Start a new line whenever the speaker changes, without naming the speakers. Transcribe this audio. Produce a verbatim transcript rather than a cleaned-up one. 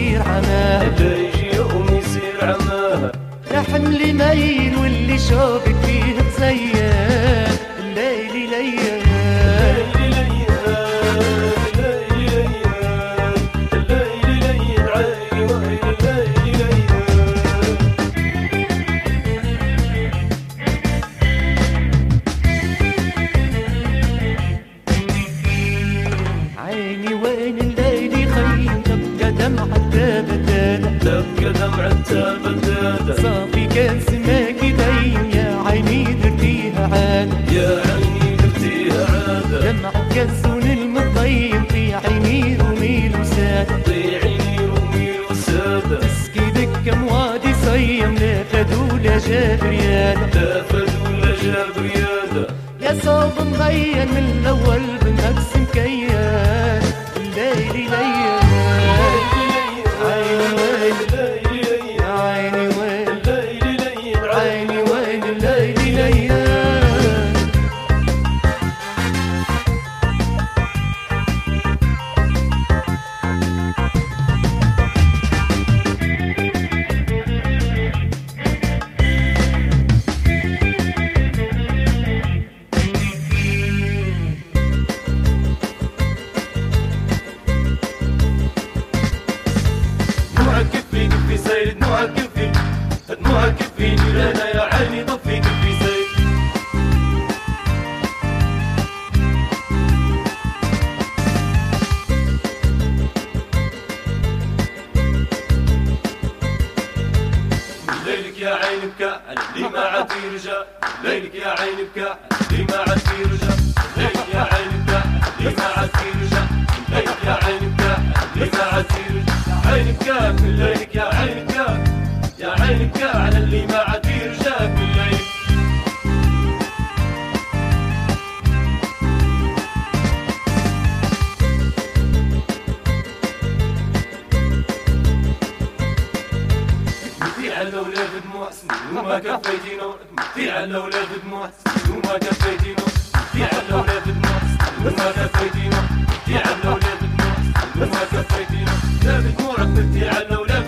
يصير عماه،
لا يجي يوم يصير عماه.
يا حملي ميل واللي شوقك فيه مزين، الليلي ليل
تبقى دمعة تبدادة،
صافي كان سماك دايم يا عيني درتيها عادة،
يا عيني درتيها عادة.
دمعة كالزون المطيم في عيني روميل وسادة،
في عيني روميل وسادة.
تسكي دكة موادي صيم لا فدو لا جاب ريادة،
لا فدو لا جاب ريادة.
يا صوب مغين من الأول بالنفس مكيان، الليلي ليل
دموعك كفي دموعك كفيني لنا يا عيني طفي كفي زيت. ليلك يا عيني بكى اللي ما عاد يرجع، ليلك يا عيني بكى اللي ما عاد يرجع، ليلك يا عيني بكى اللي ما عاد يرجع، ليلك يا عيني بكى اللي ما عاد يرجع. عيني بكى من ليلك يا عيني بكى، يا عيني بكى على اللي ما عاد يرجع من ليلك. متي على الاولاد دموع سنين وما كفيتي نور، متي على الاولاد دموع سنين وما كفيتي نور، متي على الاولاد دموع سنين وما كفيتي نور، متي على الاولاد دموع سنين وما كفيتي نور. لا بدموعك متي على الاولاد